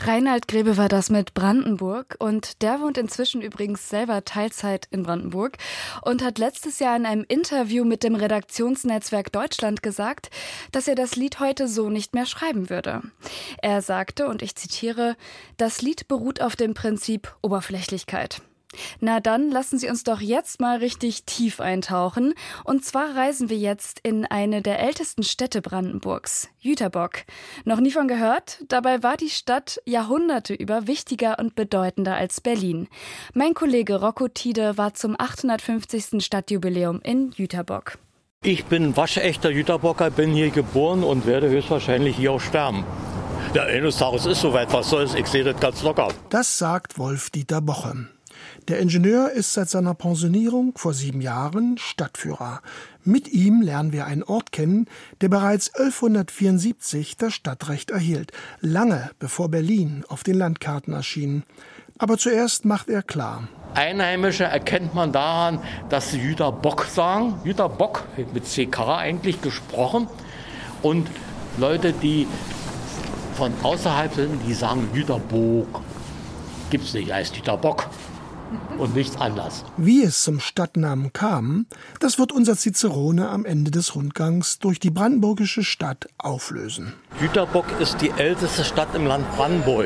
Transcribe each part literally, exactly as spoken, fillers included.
Reinhard Grebe war das mit Brandenburg und der wohnt inzwischen übrigens selber Teilzeit in Brandenburg und hat letztes Jahr in einem Interview mit dem Redaktionsnetzwerk Deutschland gesagt, dass er das Lied heute so nicht mehr schreiben würde. Er sagte, und ich zitiere, das Lied beruht auf dem Prinzip Oberflächlichkeit. Na dann lassen Sie uns doch jetzt mal richtig tief eintauchen. Und zwar reisen wir jetzt in eine der ältesten Städte Brandenburgs, Jüterbock. Noch nie von gehört? Dabei war die Stadt Jahrhunderte über wichtiger und bedeutender als Berlin. Mein Kollege Rocco Tiede war zum achthundertfünfzigsten Stadtjubiläum in Jüterbock. Ich bin waschechter Jüterbocker, bin hier geboren und werde höchstwahrscheinlich hier auch sterben. Ja, eines Tages ist soweit, was soll's, ich sehe das ganz locker. Das sagt Wolf-Dieter Boche. Der Ingenieur ist seit seiner Pensionierung vor sieben Jahren Stadtführer. Mit ihm lernen wir einen Ort kennen, der bereits elfhundertvierundsiebzig das Stadtrecht erhielt, lange bevor Berlin auf den Landkarten erschien. Aber zuerst macht er klar: Einheimische erkennt man daran, dass sie Jüterbock sagen. Jüterbock, mit C K eigentlich gesprochen. Und Leute, die von außerhalb sind, die sagen Jüterbock. Gibt's nicht, heißt Jüterbock. Und nichts anders. Wie es zum Stadtnamen kam, das wird unser Cicerone am Ende des Rundgangs durch die brandenburgische Stadt auflösen. Jüterbock ist die älteste Stadt im Land Brandenburg.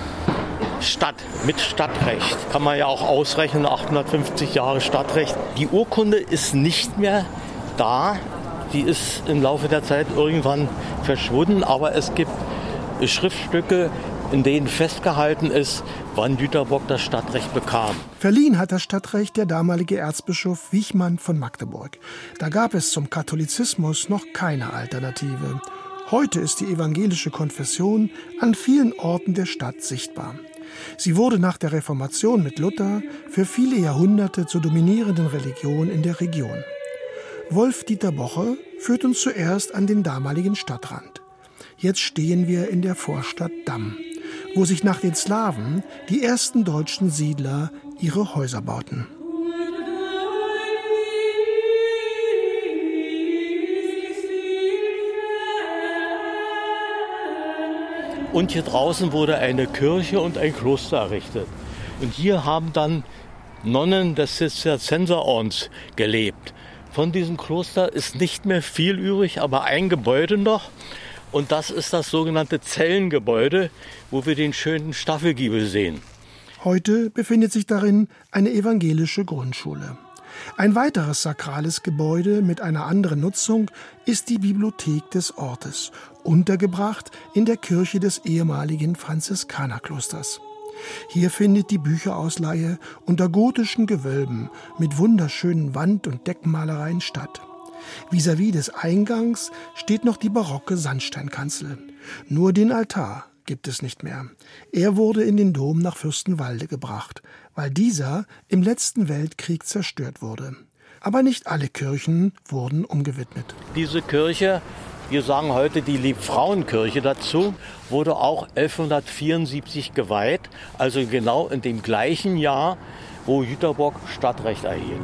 Stadt mit Stadtrecht. Kann man ja auch ausrechnen, achthundertfünfzig Jahre Stadtrecht. Die Urkunde ist nicht mehr da. Die ist im Laufe der Zeit irgendwann verschwunden. Aber es gibt Schriftstücke, in denen festgehalten ist, wann Jüterbock das Stadtrecht bekam. Verliehen hat das Stadtrecht der damalige Erzbischof Wichmann von Magdeburg. Da gab es zum Katholizismus noch keine Alternative. Heute ist die evangelische Konfession an vielen Orten der Stadt sichtbar. Sie wurde nach der Reformation mit Luther für viele Jahrhunderte zur dominierenden Religion in der Region. Wolf-Dieter Boche führt uns zuerst an den damaligen Stadtrand. Jetzt stehen wir in der Vorstadt Damm, wo sich nach den Slawen die ersten deutschen Siedler ihre Häuser bauten. Und hier draußen wurde eine Kirche und ein Kloster errichtet. Und hier haben dann Nonnen des Zisterzienserordens gelebt. Von diesem Kloster ist nicht mehr viel übrig, aber ein Gebäude noch. Und das ist das sogenannte Zellengebäude, wo wir den schönen Staffelgiebel sehen. Heute befindet sich darin eine evangelische Grundschule. Ein weiteres sakrales Gebäude mit einer anderen Nutzung ist die Bibliothek des Ortes, untergebracht in der Kirche des ehemaligen Franziskanerklosters. Hier findet die Bücherausleihe unter gotischen Gewölben mit wunderschönen Wand- und Deckenmalereien statt. Vis-à-vis des Eingangs steht noch die barocke Sandsteinkanzel. Nur den Altar gibt es nicht mehr. Er wurde in den Dom nach Fürstenwalde gebracht, weil dieser im letzten Weltkrieg zerstört wurde. Aber nicht alle Kirchen wurden umgewidmet. Diese Kirche, wir sagen heute die Liebfrauenkirche dazu, wurde auch elfhundertvierundsiebzig geweiht, also genau in dem gleichen Jahr, wo Jüterbock Stadtrecht erhielt.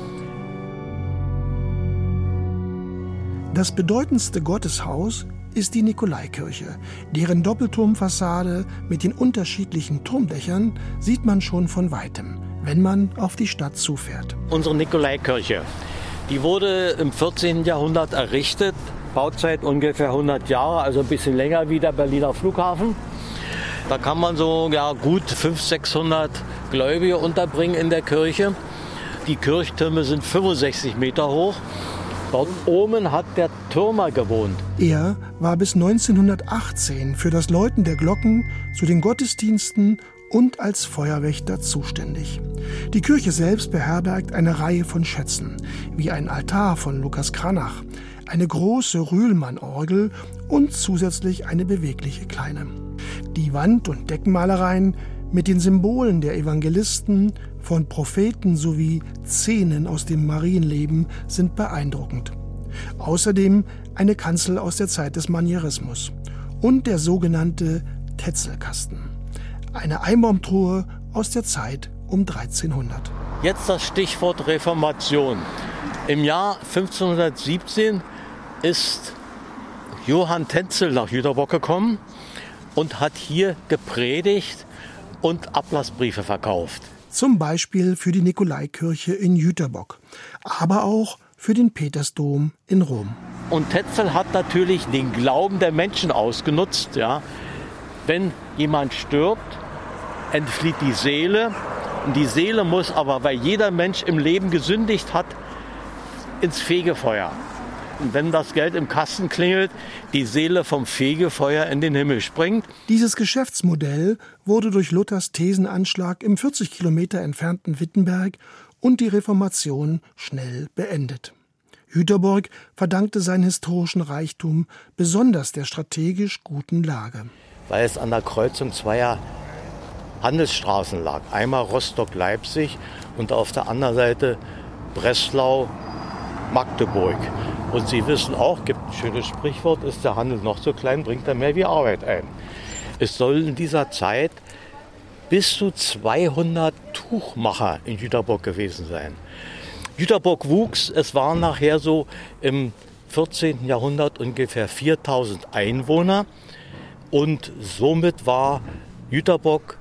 Das bedeutendste Gotteshaus ist die Nikolaikirche. Deren Doppelturmfassade mit den unterschiedlichen Turmdächern sieht man schon von Weitem, wenn man auf die Stadt zufährt. Unsere Nikolaikirche, die wurde im vierzehnten Jahrhundert errichtet, Bauzeit ungefähr hundert Jahre, also ein bisschen länger wie der Berliner Flughafen. Da kann man so ja, gut fünfhundert, sechshundert Gläubige unterbringen in der Kirche. Die Kirchtürme sind fünfundsechzig Meter hoch. Dort oben hat der Türmer gewohnt. Er war bis neunzehnhundertachtzehn für das Läuten der Glocken zu den Gottesdiensten und als Feuerwächter zuständig. Die Kirche selbst beherbergt eine Reihe von Schätzen, wie ein Altar von Lukas Cranach, eine große Rühlmann-Orgel und zusätzlich eine bewegliche kleine. Die Wand- und Deckenmalereien mit den Symbolen der Evangelisten, von Propheten sowie Szenen aus dem Marienleben sind beeindruckend. Außerdem eine Kanzel aus der Zeit des Manierismus und der sogenannte Tetzelkasten, eine Einbaumtruhe aus der Zeit um dreizehnhundert. Jetzt das Stichwort Reformation. Im Jahr fünfzehnhundertsiebzehn ist Johann Tetzel nach Jüterbock gekommen und hat hier gepredigt und Ablassbriefe verkauft. Zum Beispiel für die Nikolaikirche in Jüterbock, aber auch für den Petersdom in Rom. Und Tetzel hat natürlich den Glauben der Menschen ausgenutzt. Ja. Wenn jemand stirbt, entflieht die Seele. Und die Seele muss aber, weil jeder Mensch im Leben gesündigt hat, ins Fegefeuer. Und wenn das Geld im Kasten klingelt, die Seele vom Fegefeuer in den Himmel springt. Dieses Geschäftsmodell wurde durch Luthers Thesenanschlag im vierzig Kilometer entfernten Wittenberg und die Reformation schnell beendet. Jüterbock verdankte seinen historischen Reichtum besonders der strategisch guten Lage. Weil es an der Kreuzung zweier Handelsstraßen lag. Einmal Rostock-Leipzig und auf der anderen Seite Breslau-Magdeburg. Und Sie wissen auch, gibt ein schönes Sprichwort, ist der Handel noch so klein, bringt er mehr wie Arbeit ein. Es soll in dieser Zeit bis zu zweihundert Tuchmacher in Jüterbock gewesen sein. Jüterbock wuchs, es waren nachher so im vierzehnten Jahrhundert ungefähr viertausend Einwohner. Und somit war Jüterbock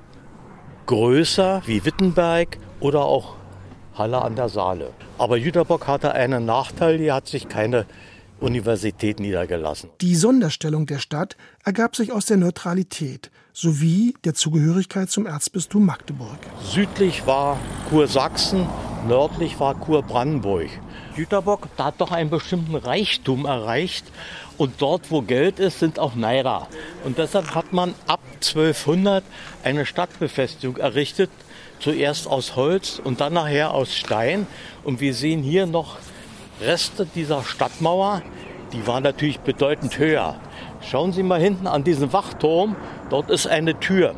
größer wie Wittenberg oder auch Halle an der Saale. Aber Jüterbock hatte einen Nachteil, die hat sich keine Universität niedergelassen. Die Sonderstellung der Stadt ergab sich aus der Neutralität sowie der Zugehörigkeit zum Erzbistum Magdeburg. Südlich war Kursachsen, nördlich war Kurbrandenburg. Jüterbock hat doch einen bestimmten Reichtum erreicht. Und dort, wo Geld ist, sind auch Neider. Und deshalb hat man ab zwölfhundert eine Stadtbefestigung errichtet. Zuerst aus Holz und dann nachher aus Stein. Und wir sehen hier noch Reste dieser Stadtmauer. Die war natürlich bedeutend höher. Schauen Sie mal hinten an diesen Wachturm. Dort ist eine Tür.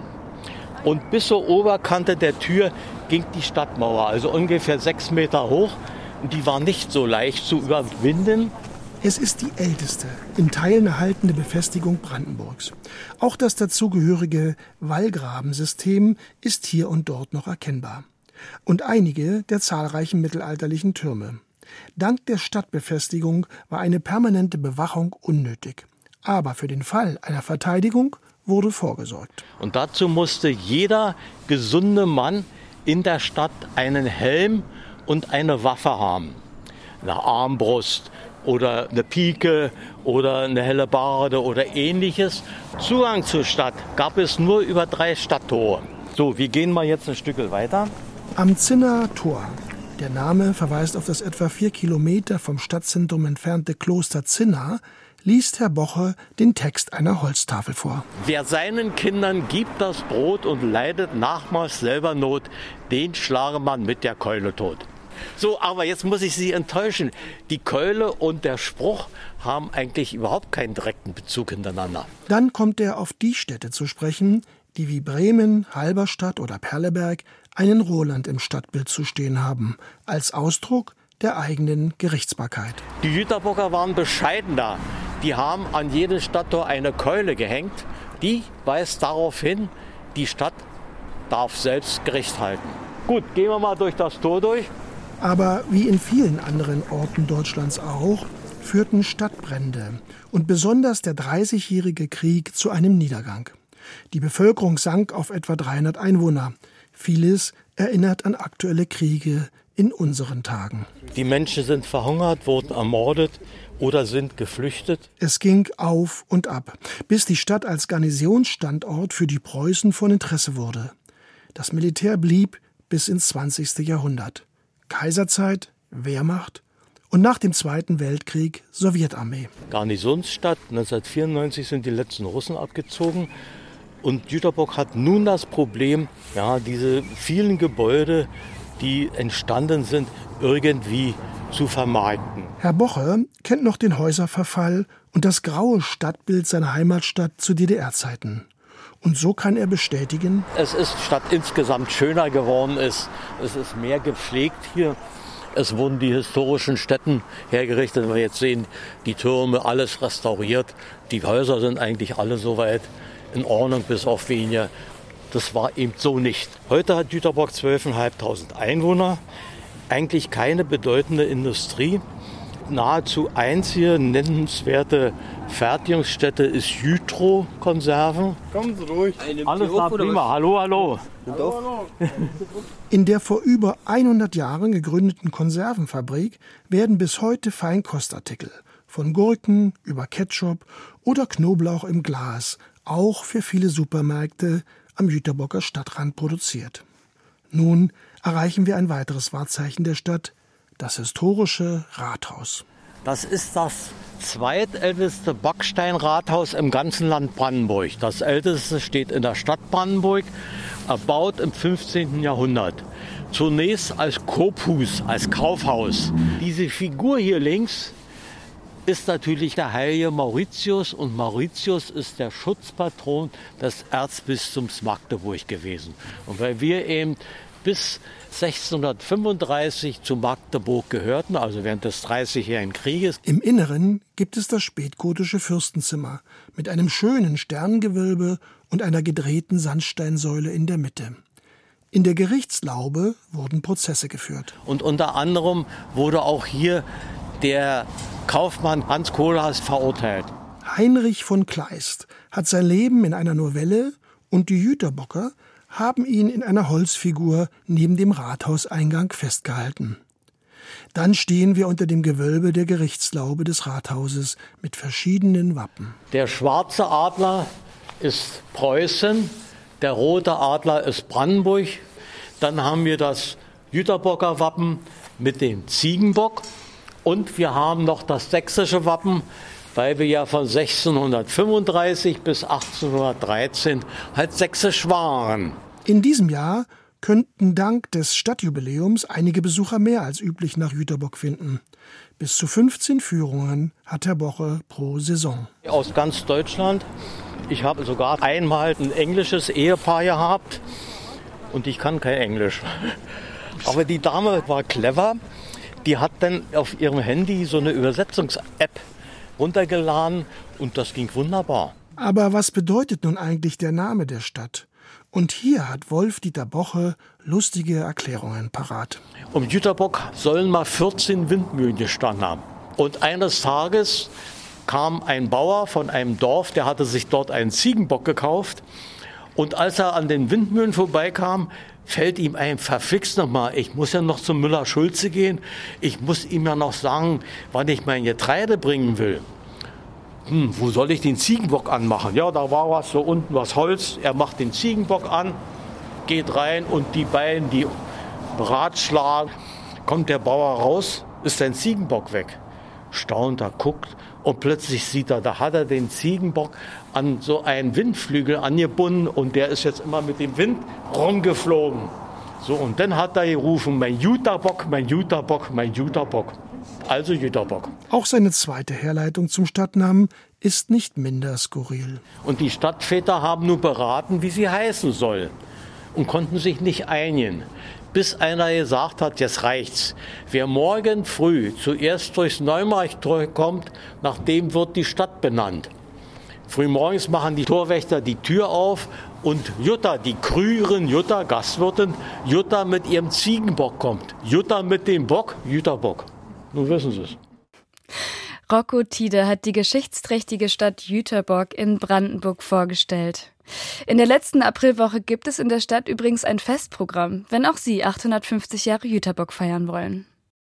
Und bis zur Oberkante der Tür ging die Stadtmauer, also ungefähr sechs Meter hoch. Und die war nicht so leicht zu überwinden. Es ist die älteste, in Teilen erhaltene Befestigung Brandenburgs. Auch das dazugehörige Wallgrabensystem ist hier und dort noch erkennbar. Und einige der zahlreichen mittelalterlichen Türme. Dank der Stadtbefestigung war eine permanente Bewachung unnötig. Aber für den Fall einer Verteidigung wurde vorgesorgt. Und dazu musste jeder gesunde Mann in der Stadt einen Helm und eine Waffe haben. Eine Armbrust oder eine Pike oder eine Hellebarde oder ähnliches. Zugang zur Stadt gab es nur über drei Stadttore. So, wir gehen mal jetzt ein Stück weiter. Am Zinnaer Tor. Der Name verweist auf das etwa vier Kilometer vom Stadtzentrum entfernte Kloster Zinna, liest Herr Boche den Text einer Holztafel vor. Wer seinen Kindern gibt das Brot und leidet nachmals selber Not, den schlage man mit der Keule tot. So, aber jetzt muss ich Sie enttäuschen. Die Keule und der Spruch haben eigentlich überhaupt keinen direkten Bezug hintereinander. Dann kommt er auf die Städte zu sprechen, die wie Bremen, Halberstadt oder Perleberg einen Roland im Stadtbild zu stehen haben, als Ausdruck der eigenen Gerichtsbarkeit. Die Jüterbocker waren bescheidener. Die haben an jedes Stadttor eine Keule gehängt. Die weist darauf hin, die Stadt darf selbst Gericht halten. Gut, gehen wir mal durch das Tor durch. Aber wie in vielen anderen Orten Deutschlands auch, führten Stadtbrände und besonders der Dreißigjährige Krieg zu einem Niedergang. Die Bevölkerung sank auf etwa dreihundert Einwohner. Vieles erinnert an aktuelle Kriege in unseren Tagen. Die Menschen sind verhungert, wurden ermordet oder sind geflüchtet. Es ging auf und ab, bis die Stadt als Garnisonsstandort für die Preußen von Interesse wurde. Das Militär blieb bis ins zwanzigste Jahrhundert. Kaiserzeit, Wehrmacht und nach dem Zweiten Weltkrieg Sowjetarmee. Garnisonsstadt, neunzehnhundertvierundneunzig sind die letzten Russen abgezogen. Und Jüterbock hat nun das Problem, ja, diese vielen Gebäude, die entstanden sind, irgendwie zu vermarkten. Herr Boche kennt noch den Häuserverfall und das graue Stadtbild seiner Heimatstadt zu D D R-Zeiten. Und so kann er bestätigen: Es ist Stadt insgesamt schöner geworden, es, es ist mehr gepflegt hier. Es wurden die historischen Stätten hergerichtet. Wenn wir jetzt sehen, die Türme, alles restauriert. Die Häuser sind eigentlich alle soweit in Ordnung, bis auf wenige. Das war eben so nicht. Heute hat Jüterbock zwölftausendfünfhundert Einwohner. Eigentlich keine bedeutende Industrie. nahezu einzige nennenswerte Fertigungsstätte ist Jytro-Konserven. Kommen Sie ruhig. Alles klar, prima. Hallo, hallo. In der vor über hundert Jahren gegründeten Konservenfabrik werden bis heute Feinkostartikel von Gurken über Ketchup oder Knoblauch im Glas auch für viele Supermärkte am Jüterbocker Stadtrand produziert. Nun erreichen wir ein weiteres Wahrzeichen der Stadt, das historische Rathaus. Das ist das zweitälteste Backsteinrathaus im ganzen Land Brandenburg. Das älteste steht in der Stadt Brandenburg, erbaut im fünfzehnten Jahrhundert. Zunächst als Kopus, als Kaufhaus. Diese Figur hier links ist natürlich der heilige Mauritius, und Mauritius ist der Schutzpatron des Erzbistums Magdeburg gewesen. Und weil wir eben bis sechzehnhundertfünfunddreißig zu Magdeburg gehörten, also während des Dreißigjährigen Krieges. Im Inneren gibt es das spätgotische Fürstenzimmer mit einem schönen Sterngewölbe und einer gedrehten Sandsteinsäule in der Mitte. In der Gerichtslaube wurden Prozesse geführt. Und unter anderem wurde auch hier der Kaufmann Hans Kohlhaas verurteilt. Heinrich von Kleist hat sein Leben in einer Novelle und die Jüterbocker haben ihn in einer Holzfigur neben dem Rathauseingang festgehalten. Dann stehen wir unter dem Gewölbe der Gerichtslaube des Rathauses mit verschiedenen Wappen. Der schwarze Adler ist Preußen, der rote Adler ist Brandenburg. Dann haben wir das Jüterbocker Wappen mit dem Ziegenbock. Und wir haben noch das sächsische Wappen, weil wir ja von sechzehnhundertfünfunddreißig bis achtzehnhundertdreizehn halt sächsisch waren. In diesem Jahr könnten dank des Stadtjubiläums einige Besucher mehr als üblich nach Jüterbock finden. Bis zu fünfzehn Führungen hat Herr Boche pro Saison. Aus ganz Deutschland. Ich habe sogar einmal ein englisches Ehepaar gehabt und ich kann kein Englisch. Aber die Dame war clever. Die hat dann auf ihrem Handy so eine Übersetzungs-App runtergeladen und das ging wunderbar. Aber was bedeutet nun eigentlich der Name der Stadt? Und hier hat Wolf-Dieter Boche lustige Erklärungen parat. Um Jüterbock sollen mal vierzehn Windmühlen gestanden haben. Und eines Tages kam ein Bauer von einem Dorf, der hatte sich dort einen Ziegenbock gekauft. Und als er an den Windmühlen vorbeikam, fällt ihm ein, verflixt nochmal, ich muss ja noch zum Müller-Schulze gehen. Ich muss ihm ja noch sagen, wann ich mein Getreide bringen will. Hm, wo soll ich den Ziegenbock anmachen? Ja, da war was, so unten was Holz. Er macht den Ziegenbock an, geht rein und die beiden, die beratschlagen, kommt der Bauer raus, ist sein Ziegenbock weg. Staunt, er guckt und plötzlich sieht er, da hat er den Ziegenbock an so einen Windflügel angebunden und der ist jetzt immer mit dem Wind rumgeflogen. So, und dann hat er gerufen, mein Jüterbock, mein Jüterbock, mein Jüterbock. Also Jüterbock. Auch seine zweite Herleitung zum Stadtnamen ist nicht minder skurril. Und die Stadtväter haben nur beraten, wie sie heißen soll und konnten sich nicht einigen. Bis einer gesagt hat, jetzt reicht's. Wer morgen früh zuerst durchs Neumarkttor kommt, nach dem wird die Stadt benannt. Frühmorgens machen die Torwächter die Tür auf und Jutta, die Krügerin Jutta, Gastwirtin, Jutta mit ihrem Ziegenbock kommt. Jutta mit dem Bock, Jüterbock. Nun wissen Sie es. Rocco Tiede hat die geschichtsträchtige Stadt Jüterbock in Brandenburg vorgestellt. In der letzten Aprilwoche gibt es in der Stadt übrigens ein Festprogramm, wenn auch Sie achthundertfünfzig Jahre Jüterbock feiern wollen.